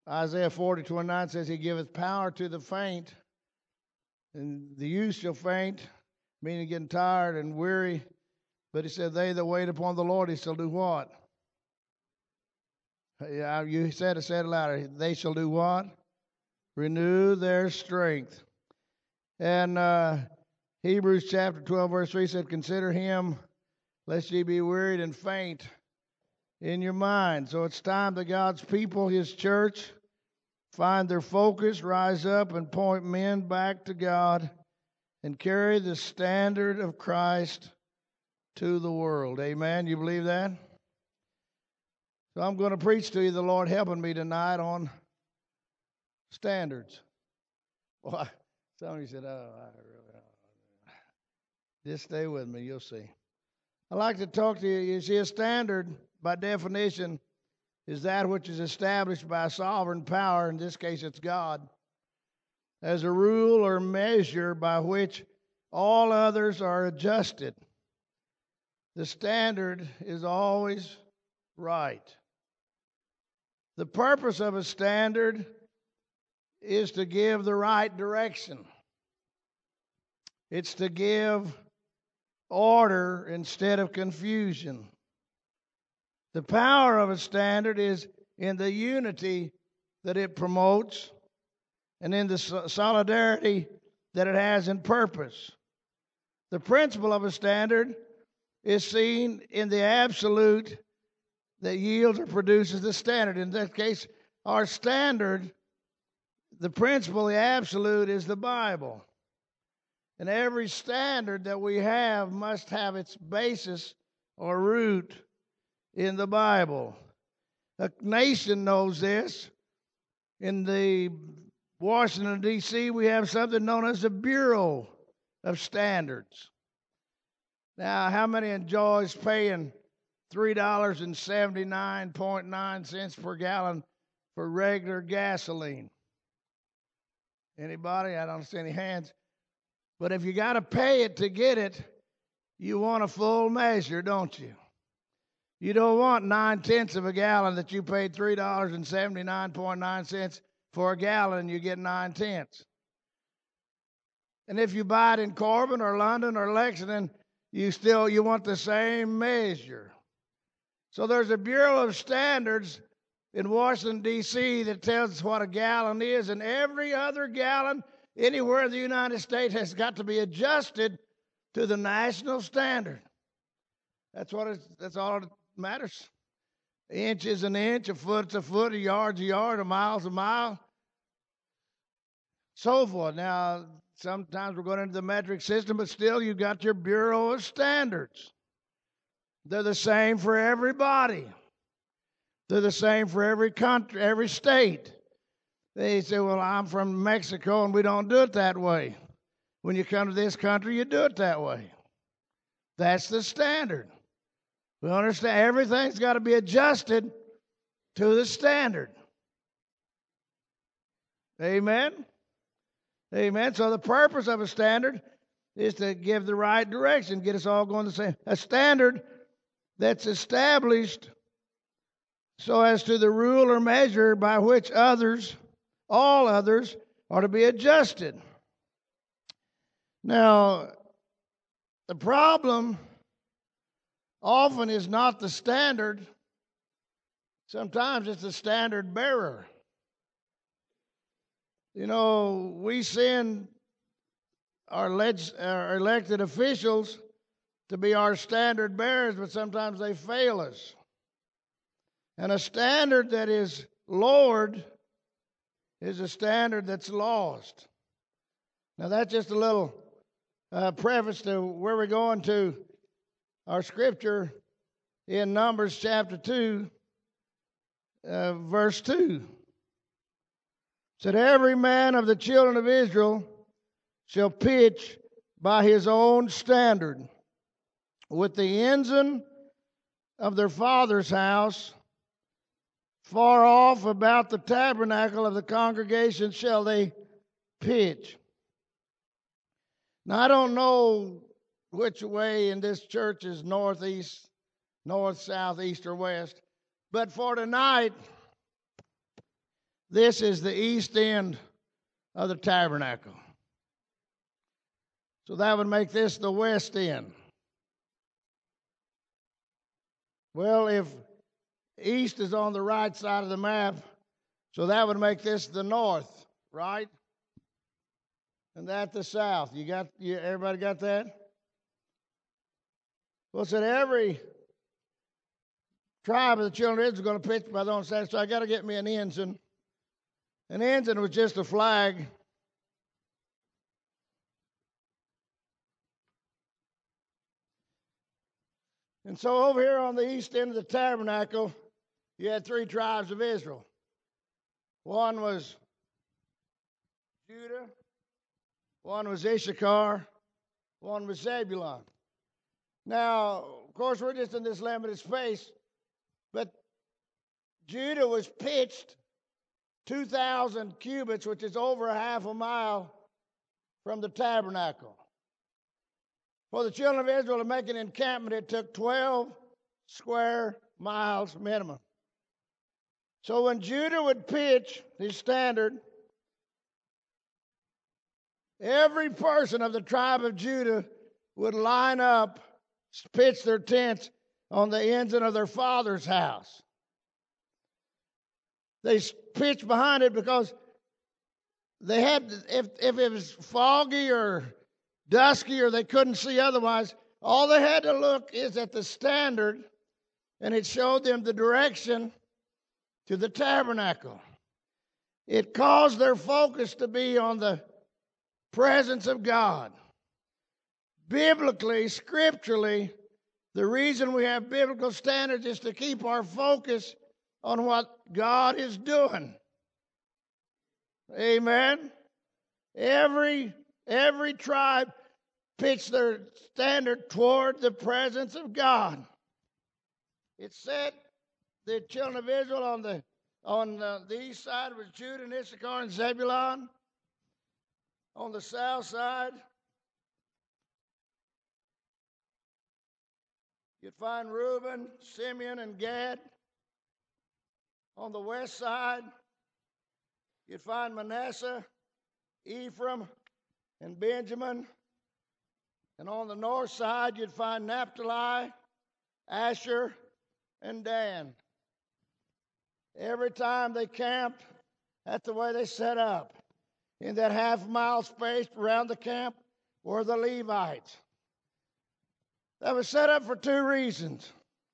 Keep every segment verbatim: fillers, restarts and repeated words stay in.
Isaiah forty, twenty-nine says, He giveth power to the faint, and the youth shall faint, meaning getting tired and weary. But He said, they that wait upon the Lord, He shall do what? Yeah, you said it, said it louder. They shall do what? Renew their strength. And uh, Hebrews chapter twelve, verse three said, Consider Him, lest ye be wearied and faint in your mind. So it's time that God's people, His church, find their focus, rise up, and point men back to God and carry the standard of Christ to the world. Amen. You believe that? So I'm going to preach to you, the Lord helping me tonight, on standards. Well, some of you said, oh, I really don't. Just stay with me, you'll see. I'd like to talk to you. You see, a standard, by definition, is that which is established by sovereign power, in this case it's God, as a rule or measure by which all others are adjusted. The standard is always right. The purpose of a standard is to give the right direction. It's to give order instead of confusion. The power of a standard is in the unity that it promotes and in the solidarity that it has in purpose. The principle of a standard is seen in the absolute that yields or produces the standard. In that case, our standard, the principle, the absolute, is the Bible. And every standard that we have must have its basis or root in the Bible. A nation knows this. In the Washington, D C, we have something known as the Bureau of Standards. Now, how many enjoys paying three dollars and seventy-nine point nine cents per gallon for regular gasoline? Anybody? I don't see any hands. But if you got to pay it to get it, you want a full measure, don't you? You don't want nine-tenths of a gallon that you paid three dollars and seventy-nine point nine cents for a gallon and you get nine-tenths. And if you buy it in Corbin or London or Lexington, you still you want the same measure. So there's a Bureau of Standards in Washington, D C that tells us what a gallon is, and every other gallon anywhere in the United States has got to be adjusted to the national standard. That's what it's, that's all it matters. An inch is an inch, a foot's a foot, a yard's a yard, a mile's a mile, so forth. Now, sometimes we're going into the metric system, but still you've got your Bureau of Standards. They're the same for everybody. They're the same for every country, every state. They say, well, I'm from Mexico, and we don't do it that way. When you come to this country, you do it that way. That's the standard. We understand everything's got to be adjusted to the standard. Amen? Amen. So the purpose of a standard is to give the right direction, get us all going the same. A standard that's established so as to the rule or measure by which others, all others, are to be adjusted. Now, the problem often is not the standard. Sometimes it's the standard bearer. You know, we send our, leg- our elected officials to be our standard bearers, but sometimes they fail us. And a standard that is lowered is a standard that's lost. Now, that's just a little uh, preface to where we're going to our scripture in Numbers chapter two, uh, verse two. It said, every man of the children of Israel shall pitch by his own standard with the ensign of their father's house. Far off about the tabernacle of the congregation shall they pitch. Now, I don't know which way in this church is northeast, north, south, east, or west, but for tonight, this is the east end of the tabernacle. So that would make this the west end. Well, if east is on the right side of the map, so that would make this the north, right? And that the south. You got, you, everybody got that? Well, it said every tribe of the children of Israel is going to pitch by their own side, so I got to get me an ensign. An ensign was just a flag. And so over here on the east end of the tabernacle, you had three tribes of Israel. One was Judah, one was Issachar, one was Zebulun. Now, of course, we're just in this limited space, but Judah was pitched two thousand cubits, which is over a half a mile from the tabernacle. For the children of Israel to make an encampment, it took twelve square miles minimum. So when Judah would pitch his standard, every person of the tribe of Judah would line up, pitch their tents on the ensign of their father's house. They pitched behind it because they had, if, if it was foggy or dusky or they couldn't see otherwise, all they had to look is at the standard, and it showed them the direction to the tabernacle. It caused their focus to be on the presence of God. Biblically, scripturally, the reason we have biblical standards is to keep our focus on what God is doing. Amen. Every Every tribe pitched their standard toward the presence of God. It said the children of Israel on the on the, the east side was Judah and Issachar and Zebulun. On the south side, you'd find Reuben, Simeon, and Gad. On the west side, you'd find Manasseh, Ephraim, and Benjamin. And on the north side, you'd find Naphtali, Asher, and Dan. Every time they camped, that's the way they set up. In that half mile space around the camp were the Levites. That was set up for two reasons.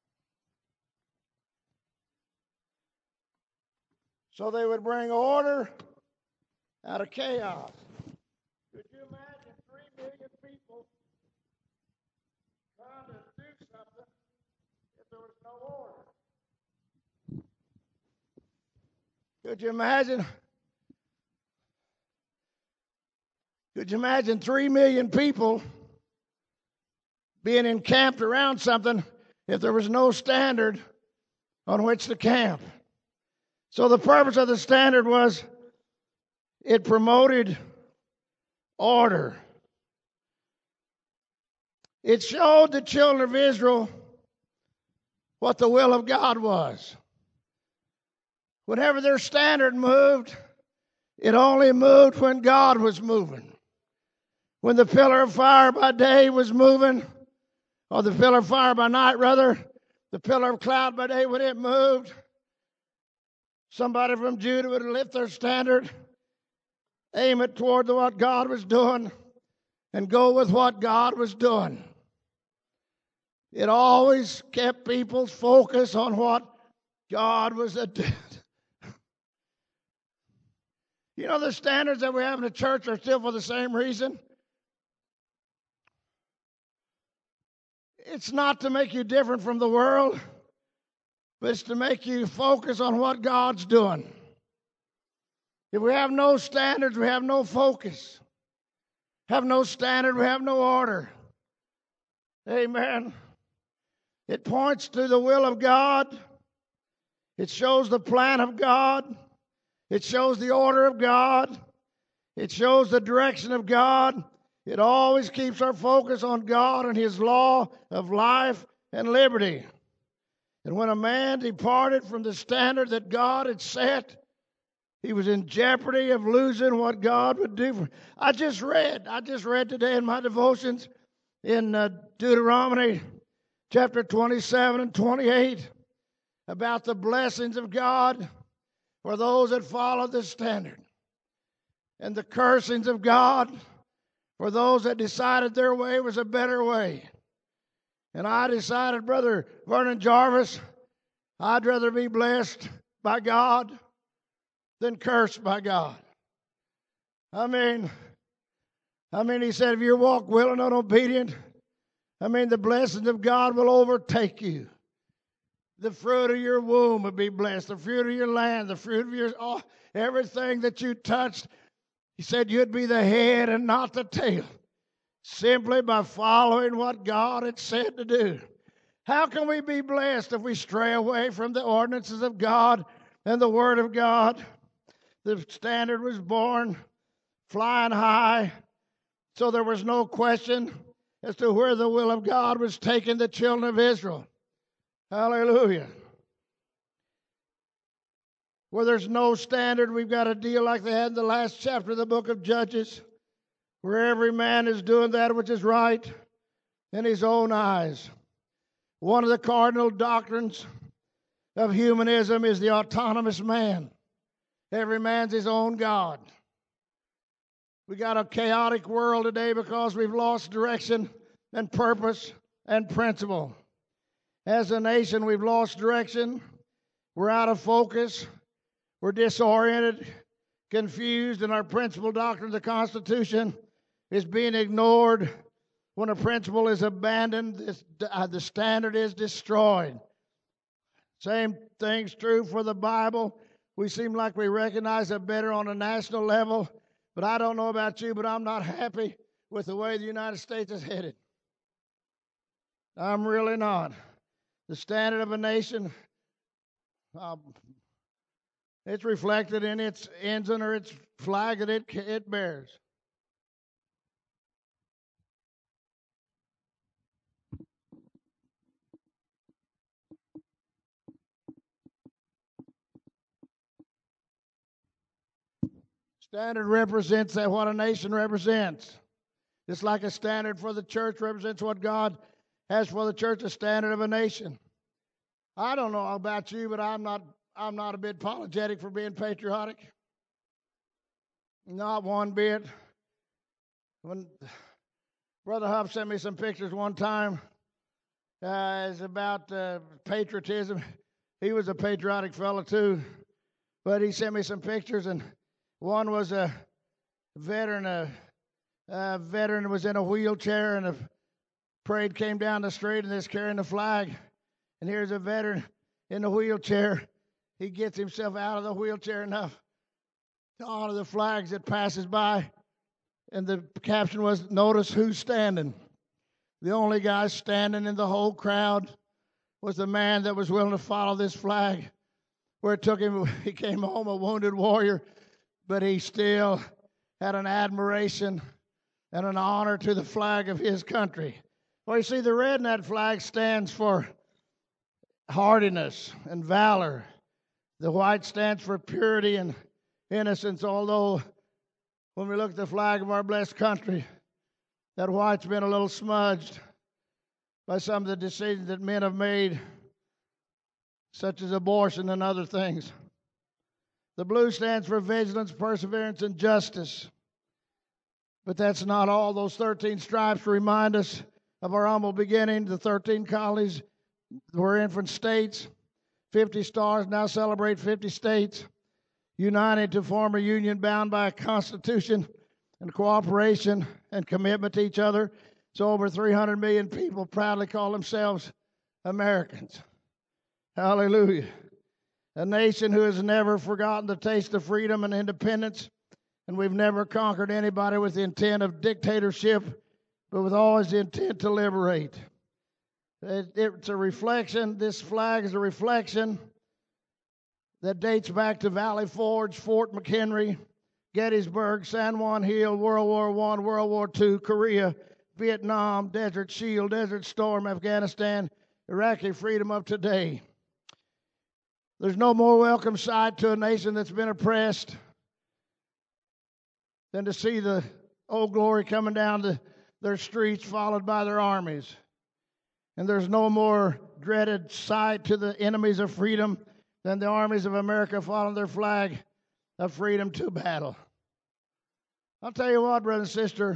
So they would bring order out of chaos. Could you imagine three million people trying to do something if there was no order? Could you imagine? Could you imagine three million people being encamped around something if there was no standard on which to camp? So the purpose of the standard was it promoted order. It showed the children of Israel what the will of God was. Whenever their standard moved, it only moved when God was moving. When the pillar of fire by day was moving, or the pillar of fire by night, rather, the pillar of cloud by day, when it moved, somebody from Judah would lift their standard, aim it toward what God was doing, and go with what God was doing. It always kept people's focus on what God was doing. You know, the standards that we have in the church are still for the same reason. It's not to make you different from the world, but it's to make you focus on what God's doing. If we have no standards, we have no focus. Have no standard, we have no order. Amen. It points to the will of God. It shows the plan of God. It shows the order of God. It shows the direction of God. It always keeps our focus on God and His law of life and liberty. And when a man departed from the standard that God had set, He was in jeopardy of losing what God would do for him. I just read, I just read today in my devotions in uh, Deuteronomy chapter twenty-seven and twenty-eight about the blessings of God for those that follow the standard, and the cursings of God for those that decided their way was a better way. And I decided, Brother Vernon Jarvis, I'd rather be blessed by God than cursed by God. I mean, I mean, he said, if you walk willing and obedient, I mean, the blessings of God will overtake you. The fruit of your womb will be blessed. The fruit of your land, the fruit of your, oh, everything that you touched. He said you'd be the head and not the tail, simply by following what God had said to do. How can we be blessed if we stray away from the ordinances of God and the Word of God? The standard was born flying high, so there was no question as to where the will of God was taking the children of Israel. Hallelujah. Where there's no standard, we've got a deal like they had in the last chapter of the book of Judges, where every man is doing that which is right in his own eyes. One of the cardinal doctrines of humanism is the autonomous man. Every man's his own God. We got a chaotic world today because we've lost direction and purpose and principle. As a nation, we've lost direction. We're out of focus. We're disoriented, confused, and our principal doctrine of the Constitution is being ignored. When a principle is abandoned, this, uh, the standard is destroyed. Same thing's true for the Bible. We seem like we recognize it better on a national level, but I don't know about you, but I'm not happy with the way the United States is headed. I'm really not. The standard of a nation, uh, it's reflected in its ensign or its flag that it, it bears. Standard represents that what a nation represents. Just like a standard for the church represents what God has for the church, a standard of a nation. I don't know about you, but I'm not I'm not a bit apologetic for being patriotic. Not one bit. When Brother Huff sent me some pictures one time, uh, it's about uh, patriotism. He was a patriotic fellow too, but he sent me some pictures, and one was a veteran. A, a veteran was in a wheelchair, and a parade came down the street, and they're carrying the flag. And here's a veteran in the wheelchair. He gets himself out of the wheelchair enough to honor the flags that passes by. And the caption was, "Notice who's standing." The only guy standing in the whole crowd was the man that was willing to follow this flag. Where it took him, he came home a wounded warrior, but he still had an admiration and an honor to the flag of his country. Well, you see, the red in that flag stands for hardiness and valor. The white stands for purity and innocence, although when we look at the flag of our blessed country, that white's been a little smudged by some of the decisions that men have made, such as abortion and other things. The blue stands for vigilance, perseverance, and justice. But that's not all. Those thirteen stripes remind us of our humble beginning. The thirteen colonies were infant states. fifty stars now celebrate fifty states, united to form a union bound by a constitution and cooperation and commitment to each other. So over three hundred million people proudly call themselves Americans. Hallelujah. A nation who has never forgotten the taste of freedom and independence, and we've never conquered anybody with the intent of dictatorship, but with always the intent to liberate. It, it's a reflection, this flag is a reflection that dates back to Valley Forge, Fort McHenry, Gettysburg, San Juan Hill, World War One, World War Two, Korea, Vietnam, Desert Shield, Desert Storm, Afghanistan, Iraqi freedom of today. There's no more welcome sight to a nation that's been oppressed than to see the Old Glory coming down the, their streets followed by their armies. And there's no more dreaded sight to the enemies of freedom than the armies of America following their flag of freedom to battle. I'll tell you what, brother and sister,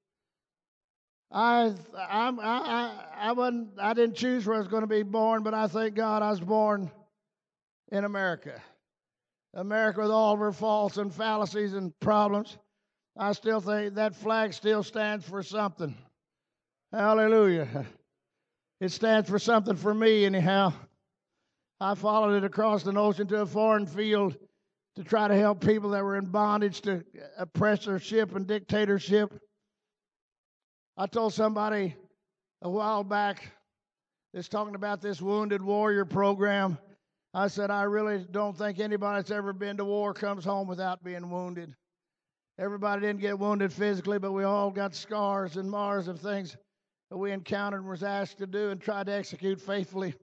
I, I, I, I, wasn't, I didn't choose where I was going to be born, but I thank God I was born in America. America with all of her faults and fallacies and problems. I still think that flag still stands for something. Hallelujah. It stands for something for me anyhow. I followed it across the ocean to a foreign field to try to help people that were in bondage to oppressorship and dictatorship. I told somebody a while back that's talking about this Wounded Warrior program. I said, I really don't think anybody that's ever been to war comes home without being wounded. Everybody didn't get wounded physically, but we all got scars and mars of things that we encountered and was asked to do and tried to execute faithfully.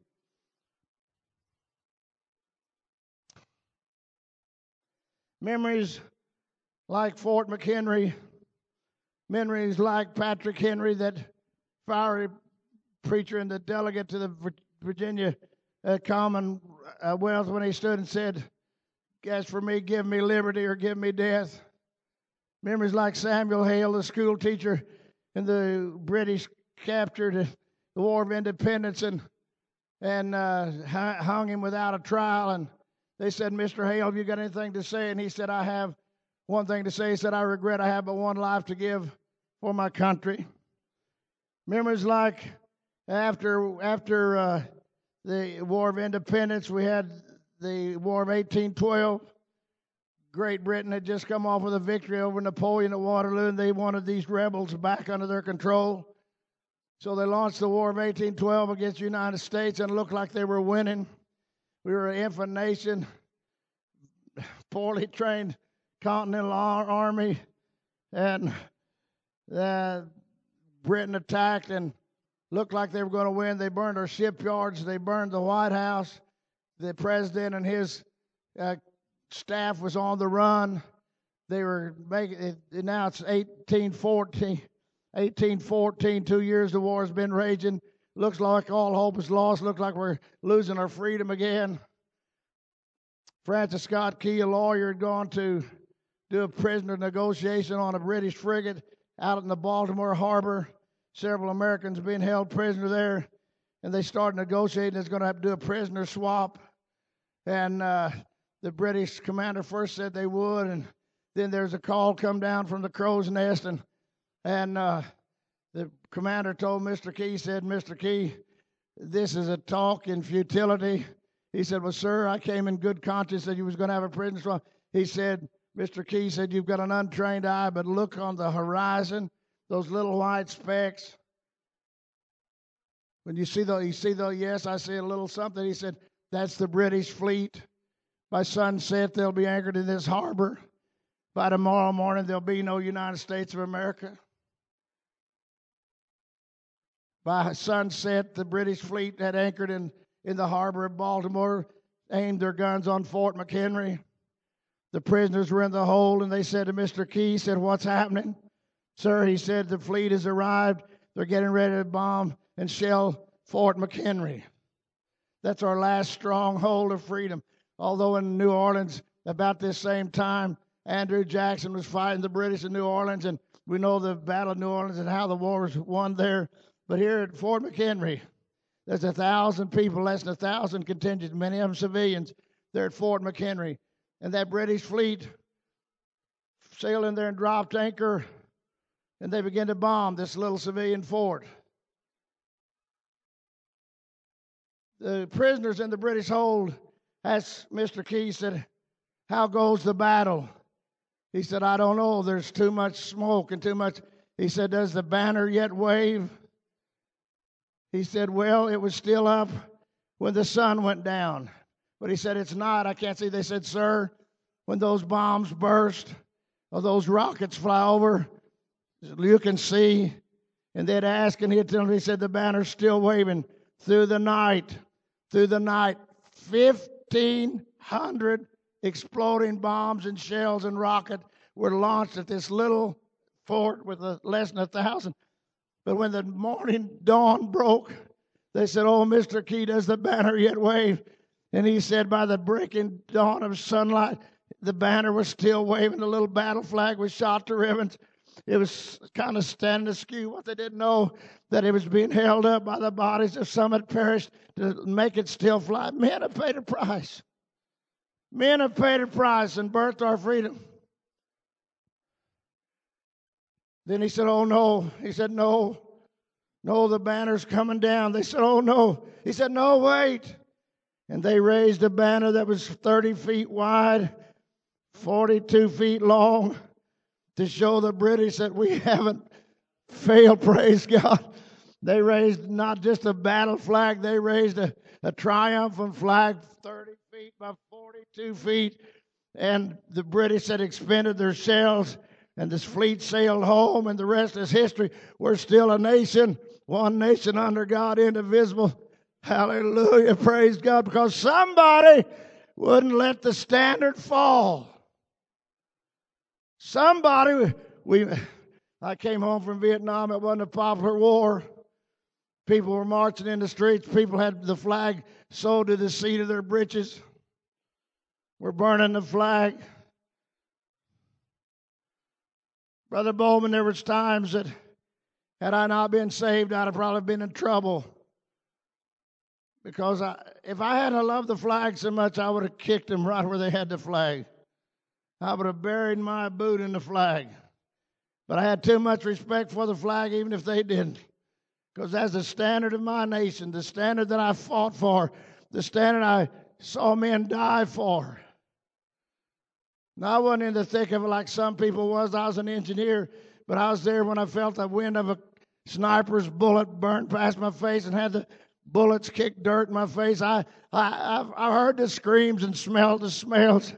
Memories like Fort McHenry, memories like Patrick Henry, that fiery preacher and the delegate to the Virginia uh, Commonwealth, when he stood and said, as for me, give me liberty or give me death. Memories like Samuel Hale, the school teacher in the British captured the War of Independence and and uh, hung him without a trial. And they said, Mister Hale, have you got anything to say? And he said, I have one thing to say. He said, I regret I have but one life to give for my country. Memories like after after uh, the War of Independence, we had the War of eighteen twelve. Great Britain had just come off with a victory over Napoleon at Waterloo, and they wanted these rebels back under their control. So they launched the War of eighteen twelve against the United States, and it looked like they were winning. We were an infant nation, poorly trained Continental Army, and uh, Britain attacked and looked like they were going to win. They burned our shipyards. They burned the White House. The president and his uh, staff was on the run. They were making it. Now it's eighteen fourteen. eighteen fourteen, two years the war has been raging. Looks like all hope is lost. Looks like we're losing our freedom again. Francis Scott Key, a lawyer, had gone to do a prisoner negotiation on a British frigate out in the Baltimore harbor. Several Americans being held prisoner there, and they started negotiating. It's going to have to do a prisoner swap. And uh, the British commander first said they would, and then there's a call come down from the crow's nest, and and uh, the commander told Mister Key, said, Mister Key, this is a talk in futility. He said, well, sir, I came in good conscience that you was going to have a prisoner swap. He said, Mister Key said, you've got an untrained eye, but look on the horizon, those little white specks. When you see the, you see the, yes, I see a little something. He said, that's the British fleet. By sunset, they'll be anchored in this harbor. By tomorrow morning, there'll be no United States of America. By sunset, the British fleet had anchored in, in the harbor of Baltimore, aimed their guns on Fort McHenry. The prisoners were in the hold, and they said to Mister Key, said, what's happening? Sir, he said, the fleet has arrived. They're getting ready to bomb and shell Fort McHenry. That's our last stronghold of freedom. Although in New Orleans, about this same time, Andrew Jackson was fighting the British in New Orleans, and we know the Battle of New Orleans and how the war was won there. But here at Fort McHenry, there's a thousand people, less than a thousand contingents, many of them civilians. They're at Fort McHenry. And that British fleet sailed in there and dropped anchor, and they began to bomb this little civilian fort. The prisoners in the British hold asked Mister Key, said, how goes the battle? He said, I don't know. There's too much smoke and too much. He said, does the banner yet wave? He said, well, it was still up when the sun went down. But he said, it's not. I can't see. They said, sir, when those bombs burst or those rockets fly over, you can see. And they'd ask, and he'd tell them, he said, the banner's still waving through the night, through the night. fifty fifteen hundred exploding bombs and shells and rockets were launched at this little fort with a, less than a thousand. But when the morning dawn broke, they said, "Oh, Mister Key, does the banner yet wave?" And he said, by the breaking dawn of sunlight, the banner was still waving. The little battle flag was shot to ribbons. It was kind of standing askew. What they didn't know, that it was being held up by the bodies of some had perished to make it still fly. Men have paid a price. Men have paid a price and birthed our freedom. Then he said, "Oh, no." He said, "No. No, the banner's coming down." They said, "Oh, no." He said, "No, wait." And they raised a banner that was thirty feet wide, forty-two feet long, to show the British that we haven't failed, praise God. They raised not just a battle flag, they raised a, a triumphant flag, thirty feet by forty-two feet. And the British had expended their shells, and this fleet sailed home, and the rest is history. We're still a nation, one nation under God, indivisible. Hallelujah, praise God, because somebody wouldn't let the standard fall. Somebody, we, I came home from Vietnam. It wasn't a popular war. People were marching in the streets. People had the flag sewed to the seat of their breeches. We're burning the flag. Brother Bowman, there was times that had I not been saved, I'd have probably been in trouble. Because I, if I hadn't loved the flag so much, I would have kicked them right where they had the flag. I would have buried my boot in the flag. But I had too much respect for the flag, even if they didn't. Because that's the standard of my nation, the standard that I fought for, the standard I saw men die for. Now, I wasn't in the thick of it like some people was. I was an engineer, but I was there when I felt the wind of a sniper's bullet burn past my face and had the bullets kick dirt in my face. I, I, I've, I heard the screams and smelled the smells.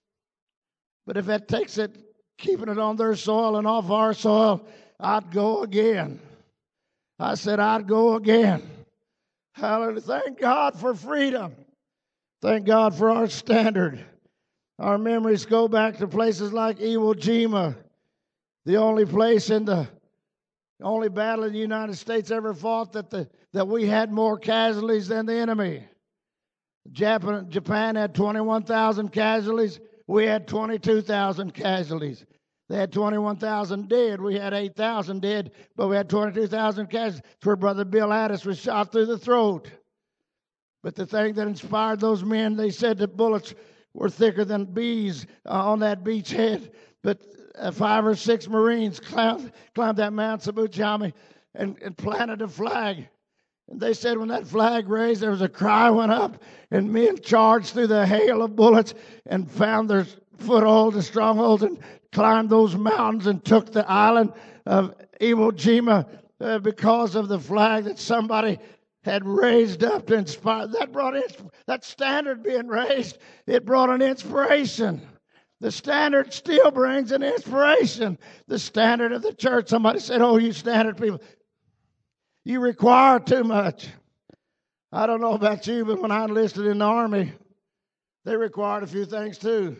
But if that takes it, keeping it on their soil and off our soil, I'd go again. I said, I'd go again. Hallelujah. Thank God for freedom. Thank God for our standard. Our memories go back to places like Iwo Jima, the only place in the only battle in the United States ever fought that the that we had more casualties than the enemy. Japan, Japan had twenty-one thousand casualties. We had twenty-two thousand casualties. They had twenty-one thousand dead. We had eight thousand dead, but we had twenty-two thousand casualties. That's where Brother Bill Addis was shot through the throat. But the thing that inspired those men, they said the bullets were thicker than bees uh, on that beach head. But uh, five or six Marines climbed, climbed that Mount Sabuchami and, and planted a flag. And they said when that flag raised, there was a cry went up, and men charged through the hail of bullets and found their footholds and strongholds and climbed those mountains and took the island of Iwo Jima uh, because of the flag that somebody had raised up to inspire. That brought in, that standard being raised, it brought an inspiration. The standard still brings an inspiration. The standard of the church. Somebody said, "Oh, you standard people, you require too much." I don't know about you, but when I enlisted in the Army, they required a few things too.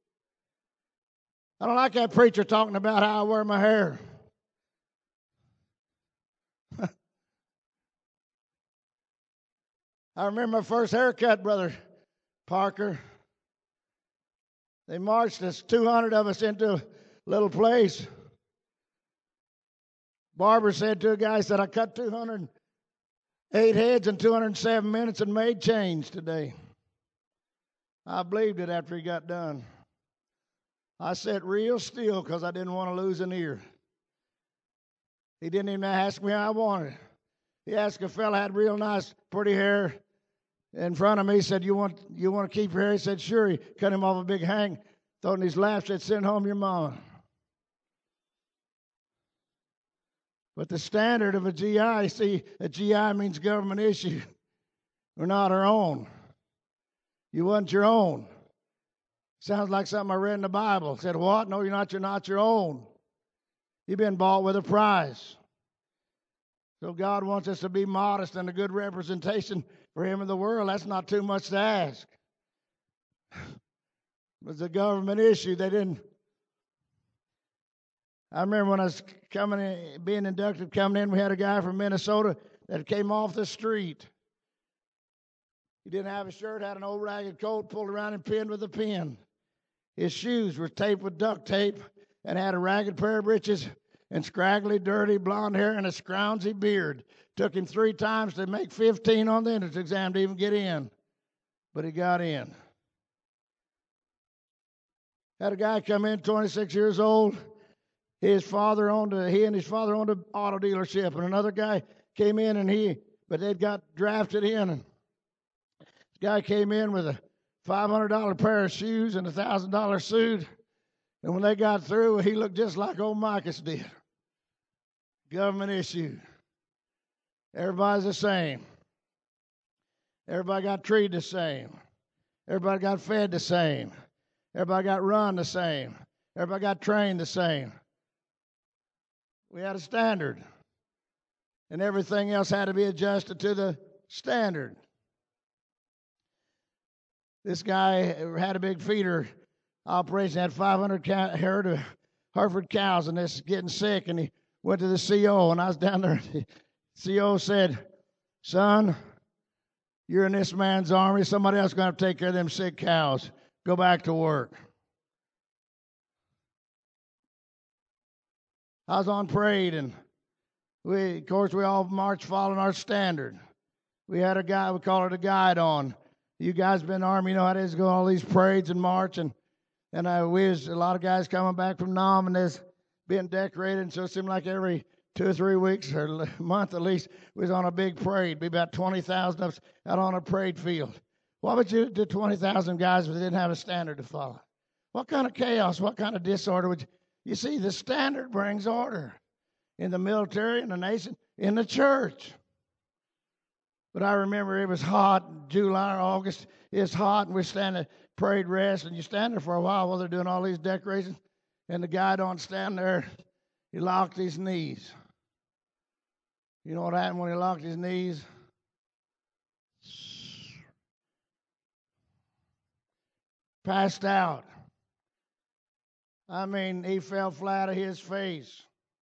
I don't like that preacher talking about how I wear my hair. I remember my first haircut, Brother Parker. They marched us, two hundred of us, into a little place. Barber said to a guy, he said, "I cut two hundred eight heads in two hundred seven minutes and made change today." I believed it after he got done. I sat real still because I didn't want to lose an ear. He didn't even ask me how I wanted it. He asked a fella had real nice, pretty hair in front of me. He said, you want you want to keep your hair? He said, sure. He cut him off a big hang, thrown in his lap, said, "Send home your mama." But the standard of a G I, see, a G I means government issue. We're not our own. You wasn't your own. Sounds like something I read in the Bible. Said, what? No, you're not. You're not your own. You've been bought with a price. So God wants us to be modest and a good representation for Him in the world. That's not too much to ask. It was a government issue. They didn't. I remember when I was coming in, being inducted, coming in, we had a guy from Minnesota that came off the street. He didn't have a shirt, had an old ragged coat, pulled around and pinned with a pin. His shoes were taped with duct tape and had a ragged pair of breeches and scraggly, dirty blonde hair and a scroungy beard. Took him three times to make fifteen on the entrance exam to even get in. But he got in. Had a guy come in, twenty-six years old. His father owned a, he and his father owned an auto dealership. And another guy came in and he, but they'd got drafted in. And this guy came in with a five hundred dollars pair of shoes and a one thousand dollars suit. And when they got through, he looked just like old Marcus did. Government issue. Everybody's the same. Everybody got treated the same. Everybody got fed the same. Everybody got run the same. Everybody got trained the same. We had a standard. And everything else had to be adjusted to the standard. This guy had a big feeder operation, had five hundred cow, herd of Hereford cows, and this is getting sick, and he went to the C O, and I was down there. The C O said, son, you're in this man's army. Somebody else is going to take care of them sick cows. Go back to work. I was on parade, and we, of course, we all marched following our standard. We had a guy, we call it a guide on. You guys been in the Army, you know how it is to go all these parades and march, and and uh, we was a lot of guys coming back from Nam, and there's being decorated, and so it seemed like every two or three weeks or a month at least, we was on a big parade. Be about twenty thousand of us out on a parade field. Why would you do twenty thousand guys if they didn't have a standard to follow? What kind of chaos, what kind of disorder would you? You see, the standard brings order in the military, in the nation, in the church. But I remember it was hot, July or August. It's hot, and we stand at parade rest, and you stand there for a while while they're doing all these decorations, and the guy don't stand there. He locked his knees. You know what happened when he locked his knees? Passed out. I mean, he fell flat on his face.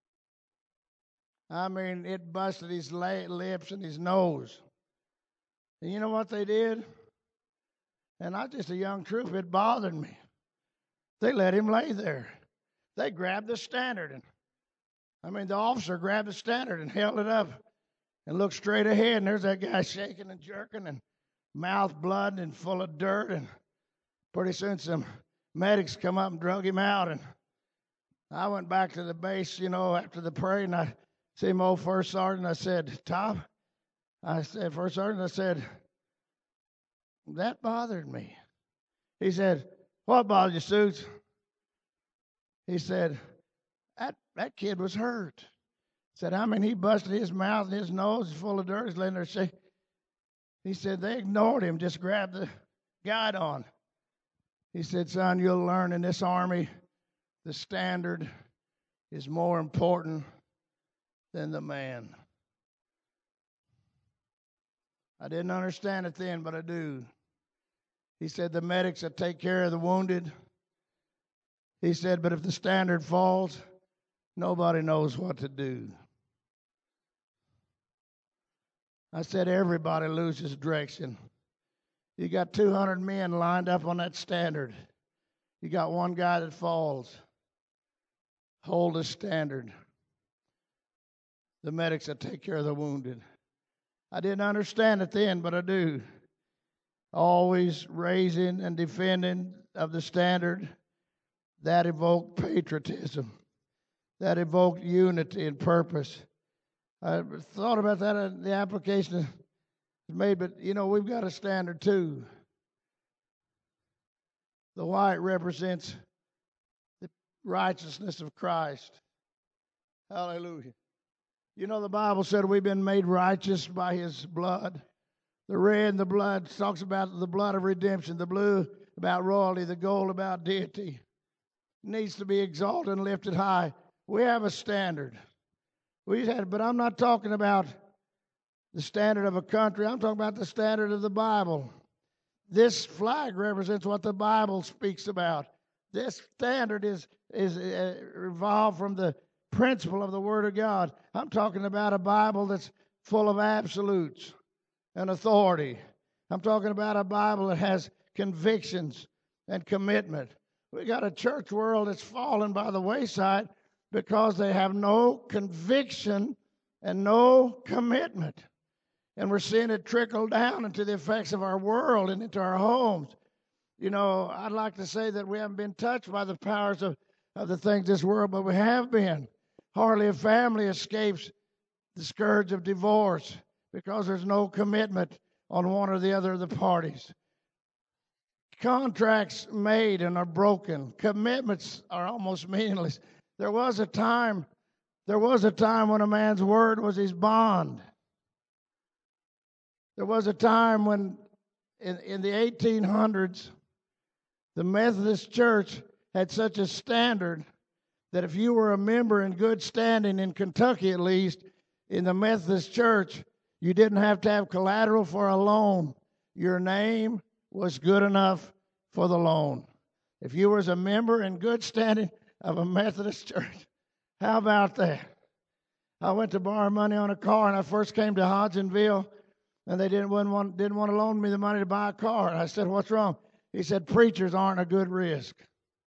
I mean, it busted his lips and his nose. And you know what they did? And not just a young troop, it bothered me. They let him lay there. They grabbed the standard. And I mean, the officer grabbed the standard and held it up and looked straight ahead. And there's that guy shaking and jerking and mouth blood and full of dirt. And pretty soon some medics come up and drug him out. And I went back to the base, you know, after the parade, and I see my old first sergeant. I said, Tom, I said, first sergeant, I said, that bothered me. He said, what bothered you, Suits? He said, that, that kid was hurt. He said, I mean, he busted his mouth and his nose is full of dirt. He's laying there shaking. He said, they ignored him, just grabbed the guide on. He said, son, you'll learn in this army, the standard is more important than the man. I didn't understand it then, but I do. He said, the medics that take care of the wounded. He said, but if the standard falls, nobody knows what to do. I said, everybody loses direction. You got two hundred men lined up on that standard. You got one guy that falls. Hold the standard. The medics that take care of the wounded. I didn't understand it then, but I do. Always raising and defending of the standard. That evoked patriotism. That evoked unity and purpose. I thought about that in the application is made, but you know, we've got a standard too. The white represents the righteousness of Christ. Hallelujah. You know, the Bible said we've been made righteous by his blood. The red and the blood talks about the blood of redemption. The blue about royalty. The gold about deity. It needs to be exalted and lifted high. We have a standard. We had, but I'm not talking about the standard of a country. I'm talking about the standard of the Bible. This flag represents what the Bible speaks about. This standard is, is uh, evolved from the principle of the Word of God. I'm talking about a Bible that's full of absolutes and authority. I'm talking about a Bible that has convictions and commitment. We got a church world that's fallen by the wayside because they have no conviction and no commitment. And we're seeing it trickle down into the effects of our world and into our homes. You know, I'd like to say that we haven't been touched by the powers of, of the things of this world, but we have been. Hardly a family escapes the scourge of divorce because there's no commitment on one or the other of the parties. Contracts made and are broken. Commitments are almost meaningless. There was a time, there was a time when a man's word was his bond. There was a time when in, in the eighteen hundreds, the Methodist Church had such a standard that if you were a member in good standing in Kentucky, at least, in the Methodist Church, you didn't have to have collateral for a loan. Your name was good enough for the loan. If you was a member in good standing of a Methodist church, how about that? I went to borrow money on a car, and I first came to Hodgenville, and they didn't want, didn't want to loan me the money to buy a car. And I said, what's wrong? He said, preachers aren't a good risk.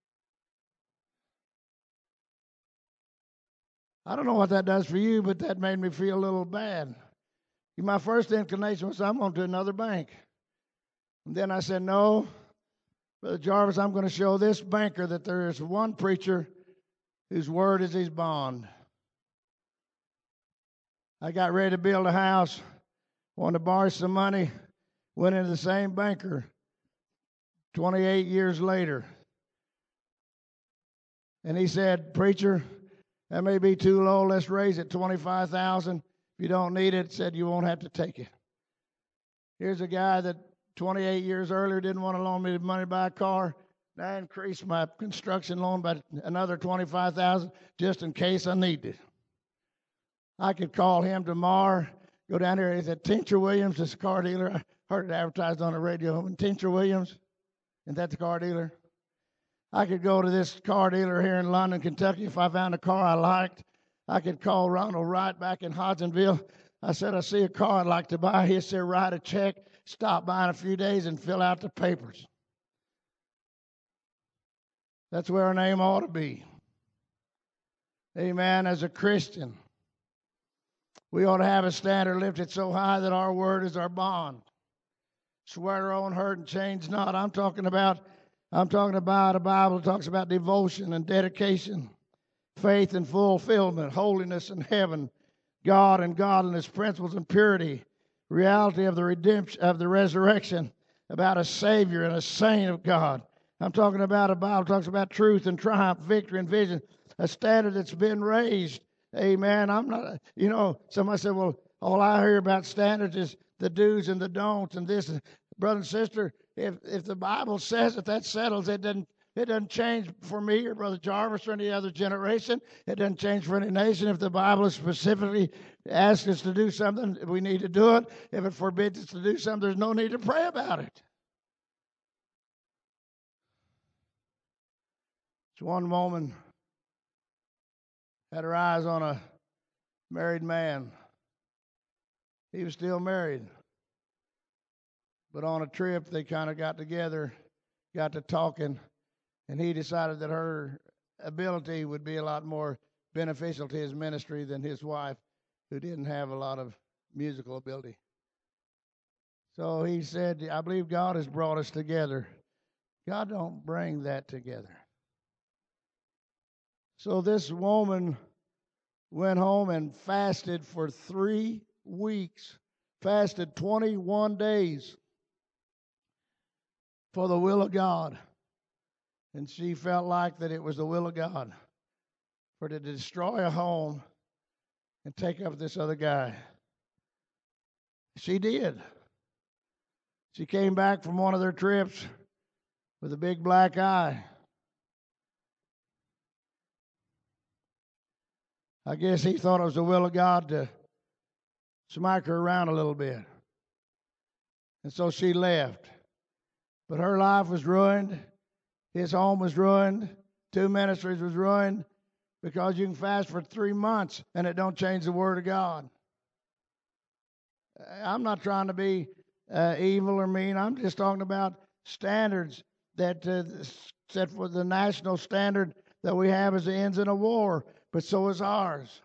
I don't know what that does for you, but that made me feel a little bad. My first inclination was, I'm going to another bank. And then I said, no, Brother Jarvis, I'm going to show this banker that there is one preacher whose word is his bond. I got ready to build a house, wanted to borrow some money, went into the same banker twenty-eight years later. And he said, preacher, that may be too low. Let's raise it twenty-five thousand dollars. If you don't need it, said you won't have to take it. Here's a guy that twenty-eight years earlier didn't want to loan me the money to buy a car. I increased my construction loan by another twenty-five thousand dollars just in case I need it. I could call him tomorrow, go down there. He said, Tincture Williams is a car dealer. I heard it advertised on the radio. And Tincture Williams, isn't that the car dealer? I could go to this car dealer here in London, Kentucky. If I found a car I liked, I could call Ronald Wright back in Hodgenville. I said, I see a car I'd like to buy. He said, write a check, stop by in a few days, and fill out the papers. That's where our name ought to be. Amen. As a Christian, we ought to have a standard lifted so high that our word is our bond. Swear our own hurt and change not. I'm talking about, I'm talking about a Bible that talks about devotion and dedication, faith and fulfillment, holiness and heaven, God and godliness, principles and purity, reality of the redemption, of the resurrection, about a Savior and a saint of God. I'm talking about a Bible that talks about truth and triumph, victory and vision, a standard that's been raised. Amen. I'm not, you know, somebody said, well, all I hear about standards is the do's and the don'ts and this. Brother and sister, if if the Bible says it, that settles it. Doesn't It doesn't change for me or Brother Jarvis or any other generation. It doesn't change for any nation. If the Bible specifically asks us to do something, we need to do it. If it forbids us to do something, there's no need to pray about it. So one woman had her eyes on a married man. He was still married. But on a trip, they kind of got together, got to talking, and he decided that her ability would be a lot more beneficial to his ministry than his wife, who didn't have a lot of musical ability. So he said, I believe God has brought us together. God don't bring that together. So this woman went home and fasted for three weeks, fasted twenty-one days for the will of God. And she felt like that it was the will of God for to destroy a home and take up this other guy. She did. She came back from one of their trips with a big black eye. I guess he thought it was the will of God to smack her around a little bit. And so she left. But her life was ruined. His home was ruined. Two ministries was ruined because you can fast for three months and it don't change the Word of God. I'm not trying to be uh, evil or mean. I'm just talking about standards that uh, set for the national standard that we have as the ends in a war, but so is ours.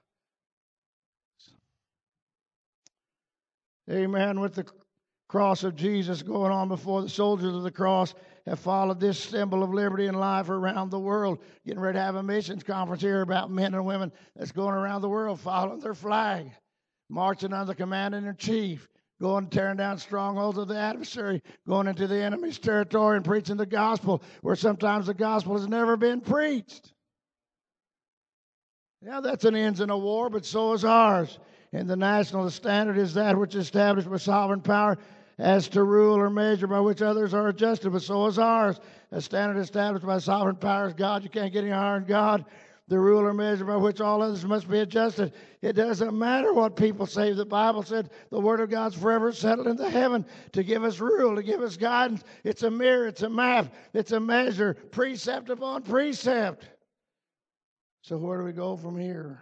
Amen. With the cross of Jesus going on before, the soldiers of the cross have followed this symbol of liberty and life around the world. Getting ready to have a missions conference here about men and women that's going around the world following their flag, marching under the commander-in-chief, going tearing down strongholds of the adversary, going into the enemy's territory and preaching the gospel where sometimes the gospel has never been preached. Yeah, that's an ends in a war, but so is ours. And the national standard is that which is established by sovereign power as to rule or measure by which others are adjusted, but so is ours. A standard established by sovereign power is God. You can't get any higher than God. The rule or measure by which all others must be adjusted. It doesn't matter what people say. The Bible said the Word of God's forever settled into heaven to give us rule, to give us guidance. It's a mirror, it's a map, it's a measure, precept upon precept. So where do we go from here?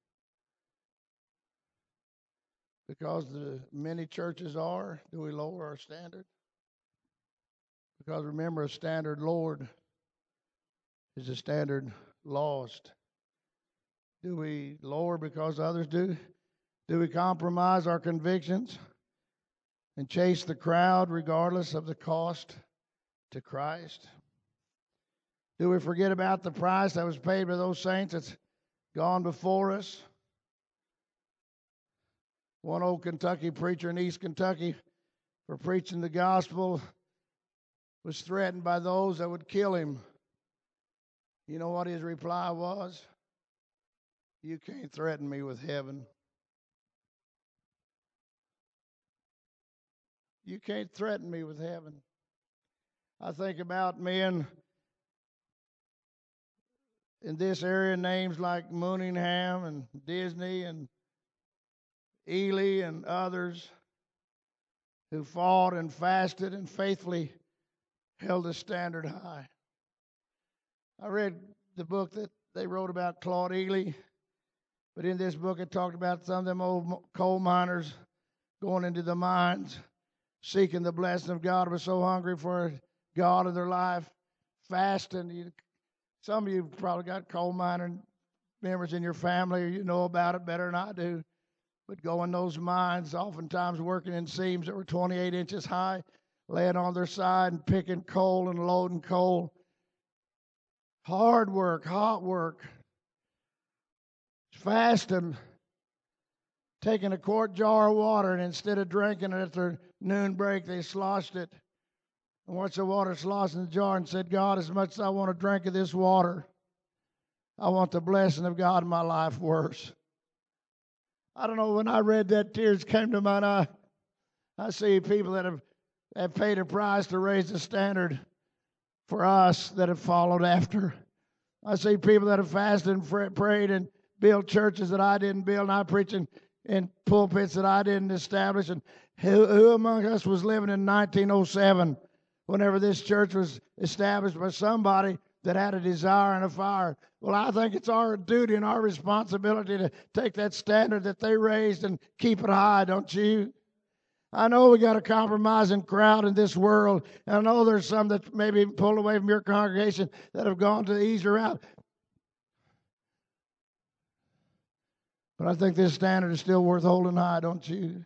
Because the many churches are, do we lower our standard? Because remember, a standard lowered is a standard lost. Do we lower because others do? Do we compromise our convictions and chase the crowd regardless of the cost to Christ? Do we forget about the price that was paid by those saints that's gone before us? One old Kentucky preacher in East Kentucky, for preaching the gospel, was threatened by those that would kill him. You know what his reply was? You can't threaten me with heaven. You can't threaten me with heaven. I think about men in this area, names like Mooningham and Disney and Ely and others who fought and fasted and faithfully held the standard high. I read the book that they wrote about Claude Ely, but in this book it talked about some of them old coal miners going into the mines, seeking the blessing of God, were so hungry for God in their life, fasting. You, some of you probably got coal miner members in your family, or you know about it better than I do. But go in those mines, oftentimes working in seams that were twenty-eight inches high, laying on their side and picking coal and loading coal. Hard work, hot work. Fasting, taking a quart jar of water, and instead of drinking it at their noon break, they sloshed it. And once the water sloshed in the jar and said, God, as much as I want to drink of this water, I want the blessing of God in my life worse. I don't know, when I read that, tears came to my eye. I see people that have, have paid a price to raise the standard for us that have followed after. I see people that have fasted and prayed and built churches that I didn't build, and I preach in, in pulpits that I didn't establish. And who, who among us was living in nineteen oh seven whenever this church was established by somebody that had a desire and a fire? Well, I think it's our duty and our responsibility to take that standard that they raised and keep it high, don't you? I know we got a compromising crowd in this world, and I know there's some that maybe pulled away from your congregation that have gone to the easier route. But I think this standard is still worth holding high, don't you?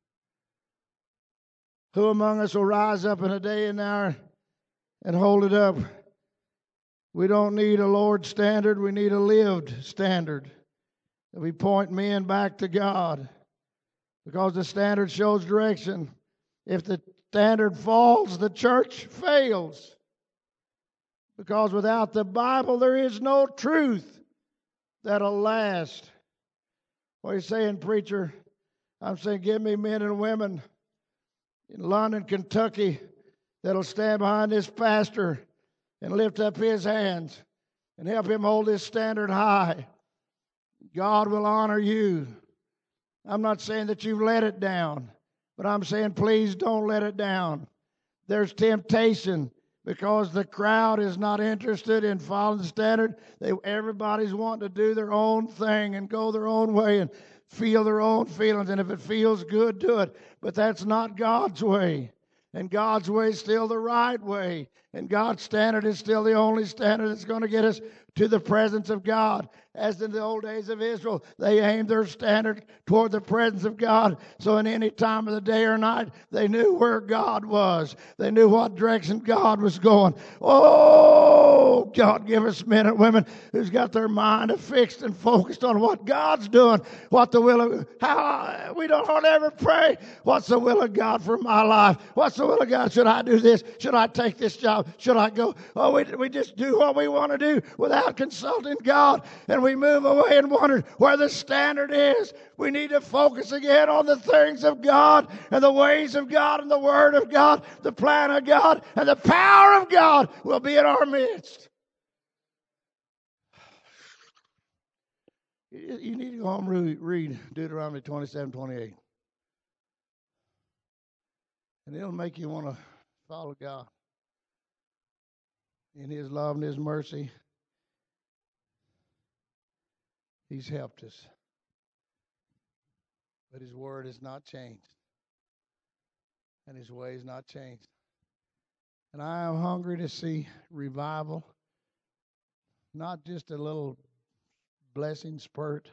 Who among us will rise up in a day and hour and hold it up? We don't need a lowered standard. We need a lived standard. That we point men back to God. Because the standard shows direction. If the standard falls, the church fails. Because without the Bible, there is no truth that'll last. What are you saying, preacher? I'm saying, give me men and women in London, Kentucky, that'll stand behind this pastor and lift up his hands and help him hold his standard high. God will honor you. I'm not saying that you've let it down, but I'm saying please don't let it down. There's temptation because the crowd is not interested in following the standard. They, everybody's wanting to do their own thing and go their own way and feel their own feelings. And if it feels good, do it. But that's not God's way. And God's way is still the right way. And God's standard is still the only standard that's going to get us to the presence of God. As in the old days of Israel, they aimed their standard toward the presence of God. So in any time of the day or night, they knew where God was. They knew what direction God was going. Oh, God, give us men and women who's got their mind fixed and focused on what God's doing, what the will of, how we don't hardly ever pray, what's the will of God for my life? What's the will of God? Should I do this? Should I take this job? Should I go? Oh, we, we just do what we want to do without consulting God. And we move away and wonder where the standard is. We need to focus again on the things of God and the ways of God and the Word of God, the plan of God, and the power of God will be in our midst. You need to go home and read Deuteronomy twenty-seven, twenty-eight. And it'll make you want to follow God in His love and His mercy. He's helped us. But His word has not changed. And His way has not changed. And I am hungry to see revival. Not just a little blessing spurt.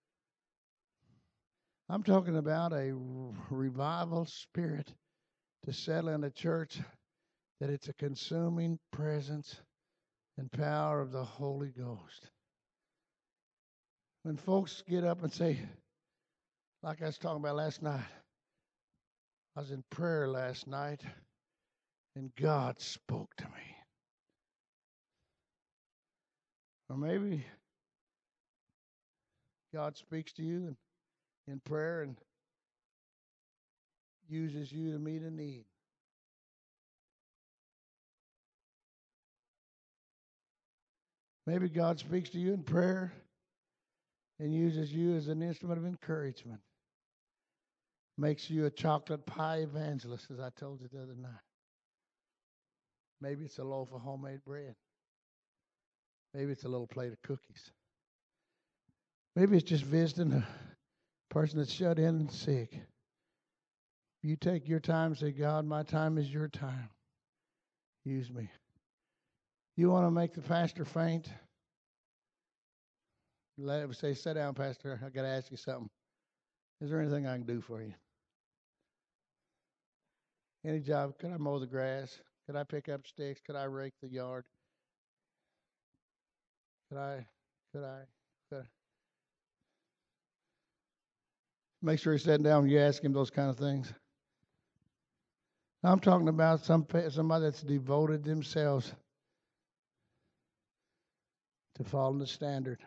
I'm talking about a revival spirit to settle in a church, that it's a consuming presence and power of the Holy Ghost. When folks get up and say, like I was talking about last night, I was in prayer last night and God spoke to me. Or maybe God speaks to you in, in prayer and uses you to meet a need. Maybe God speaks to you in prayer and uses you as an instrument of encouragement. Makes you a chocolate pie evangelist, as I told you the other night. Maybe it's a loaf of homemade bread. Maybe it's a little plate of cookies. Maybe it's just visiting a person that's shut in and sick. You take your time and say, God, my time is your time. Use me. You want to make the pastor faint? Let him say, sit down, Pastor. I got to ask you something. Is there anything I can do for you? Any job? Could I mow the grass? Could I pick up sticks? Could I rake the yard? Could I, could I, could I? Make sure he's sitting down when you ask him those kind of things. I'm talking about some somebody that's devoted themselves to following the standard.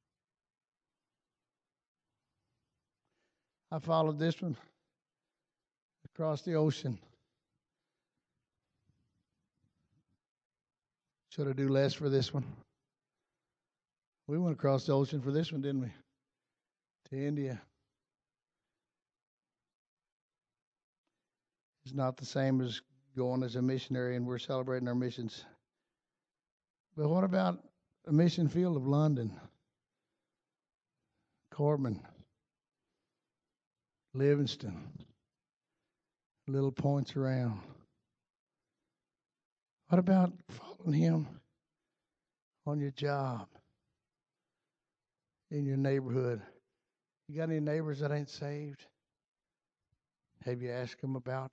I followed this one across the ocean. Should I do less for this one? We went across the ocean for this one, didn't we? To India. It's not the same as going as a missionary, and we're celebrating our missions. But what about a mission field of London, Corbin, Livingston, little points around? What about following Him on your job, in your neighborhood? You got any neighbors that ain't saved? Have you asked them about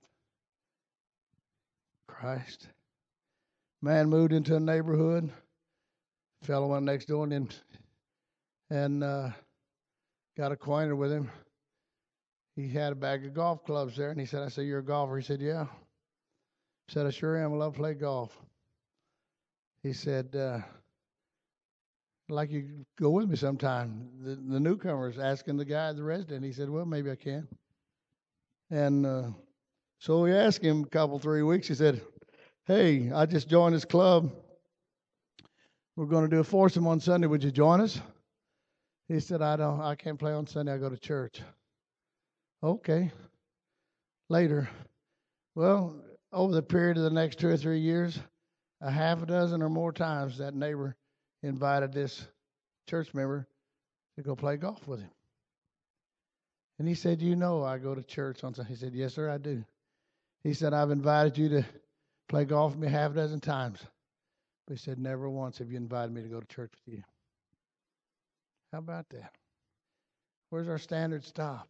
Christ? Man moved into a neighborhood. Fellow went next door and and uh, got acquainted with him. He had a bag of golf clubs there, and he said, I said, you're a golfer? He said, yeah. He said, I sure am. I love to play golf. He said, uh, I'd like you to go with me sometime. The, the newcomer's asking the guy, the resident. He said, well, maybe I can. And uh, so we asked him a couple, three weeks. He said, hey, I just joined this club. We're going to do a foursome on Sunday. Would you join us? He said, I don't. I can't play on Sunday. I go to church. Okay. Later. Well, over the period of the next two or three years, a half a dozen or more times that neighbor invited this church member to go play golf with him. And he said, you know I go to church on Sunday. He said, yes, sir, I do. He said, I've invited you to play golf with me half a dozen times. But he said, never once have you invited me to go to church with you. How about that? Where's our standard stop?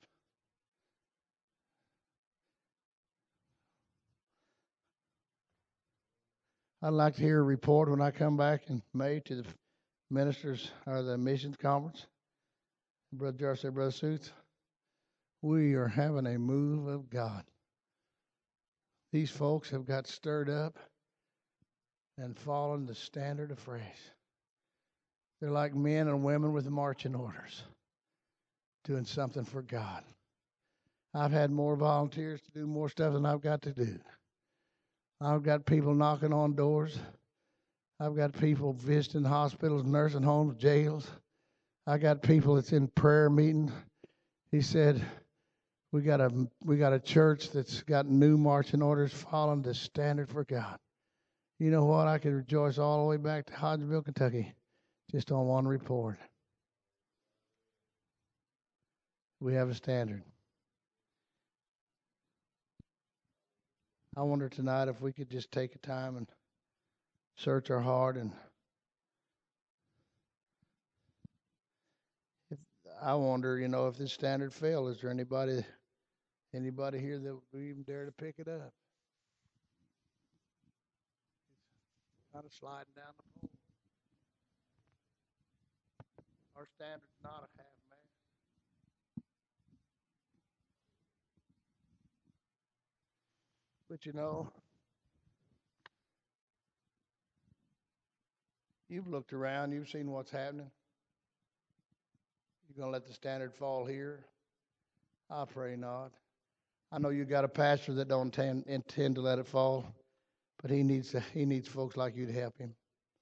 I'd like to hear a report when I come back in May to the ministers or the missions conference. Brother Jarvis said, Brother Suits, we are having a move of God. These folks have got stirred up and fallen the standard of praise. They're like men and women with marching orders, doing something for God. I've had more volunteers to do more stuff than I've got to do. I've got people knocking on doors. I've got people visiting hospitals, nursing homes, jails. I got people that's in prayer meeting. He said, we got a we got a church that's got new marching orders following the standard for God. You know what? I could rejoice all the way back to Hodgenville, Kentucky, just on one report. We have a standard. I wonder tonight if we could just take a time and search our heart. And if, I wonder, you know, if this standard failed, is there anybody anybody here that would even dare to pick it up? It's kind of sliding down the pole. Our standard's not a half mast. But you know, you've looked around, you've seen what's happening. You're going to let the standard fall here? I pray not. I know you got a pastor that don't intend, intend to let it fall, but he needs to, he needs folks like you to help him.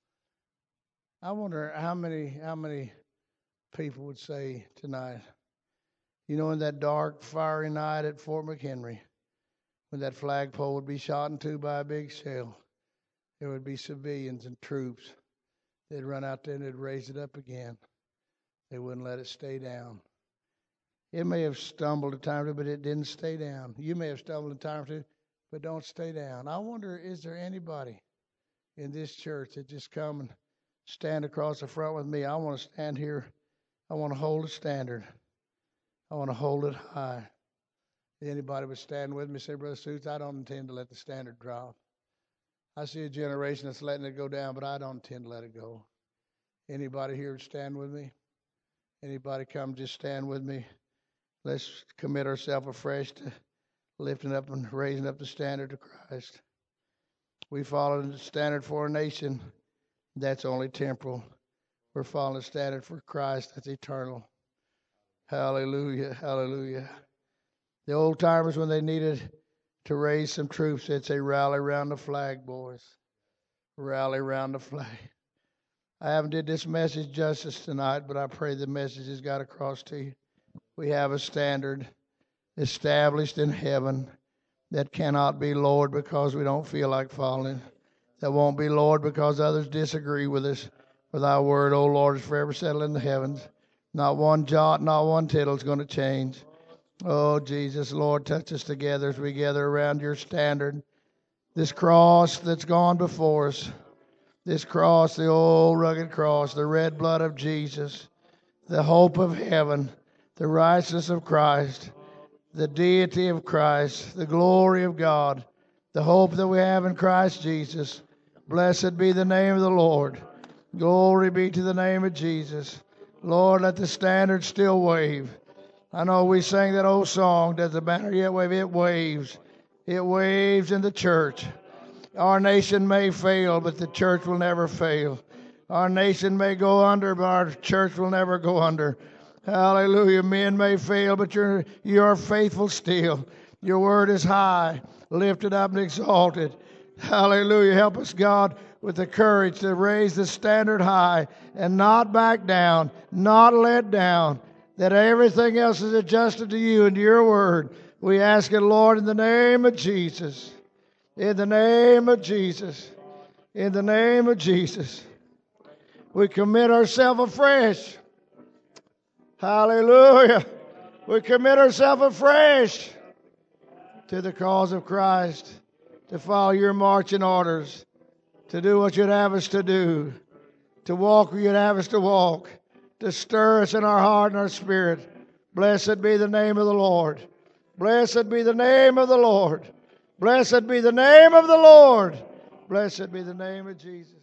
I wonder how many how many people would say tonight, you know, in that dark, fiery night at Fort McHenry, when that flagpole would be shot in two by a big shell, there would be civilians and troops. They'd run out there and they'd raise it up again. They wouldn't let it stay down. It may have stumbled a time or two, but it didn't stay down. You may have stumbled a time or two, but don't stay down. I wonder, is there anybody in this church that just come and stand across the front with me? I want to stand here. I want to hold a standard. I want to hold it high. Anybody would stand with me, say, Brother Suits, I don't intend to let the standard drop. I see a generation that's letting it go down, but I don't intend to let it go. Anybody here would stand with me? Anybody come just stand with me? Let's commit ourselves afresh to lifting up and raising up the standard of Christ. We follow the standard for a nation that's only temporal. We're following the standard for Christ that's eternal. Hallelujah, hallelujah. The old timers, when they needed to raise some troops, they'd say, rally around the flag, boys. Rally around the flag. I haven't did this message justice tonight, but I pray the message has got across to you. We have a standard established in heaven that cannot be lowered because we don't feel like following. That won't be lowered because others disagree with us. For thy word, O Lord, is forever settled in the heavens. Not one jot, not one tittle is going to change. Oh, Jesus, Lord, touch us together as we gather around your standard. This cross that's gone before us, this cross, the old rugged cross, the red blood of Jesus, the hope of heaven, the righteousness of Christ, the deity of Christ, the glory of God, the hope that we have in Christ Jesus. Blessed be the name of the Lord. Glory be to the name of Jesus. Lord, let the standard still wave. I know we sang that old song, does the banner yet wave? It waves. It waves in the church. Our nation may fail, but the church will never fail. Our nation may go under, but our church will never go under. Hallelujah. Men may fail, but you're, you're faithful still. Your word is high, lifted up and exalted. Hallelujah. Help us, God, with the courage to raise the standard high and not back down, not let down. That everything else is adjusted to you and to your word. We ask it, Lord, in the name of Jesus. In the name of Jesus. In the name of Jesus, we commit ourselves afresh. Hallelujah. We commit ourselves afresh to the cause of Christ, to follow your marching orders, to do what you'd have us to do, to walk where you'd have us to walk, to stir us in our heart and our spirit. Blessed be the name of the Lord. Blessed be the name of the Lord. Blessed be the name of the Lord. Blessed be the name of Jesus.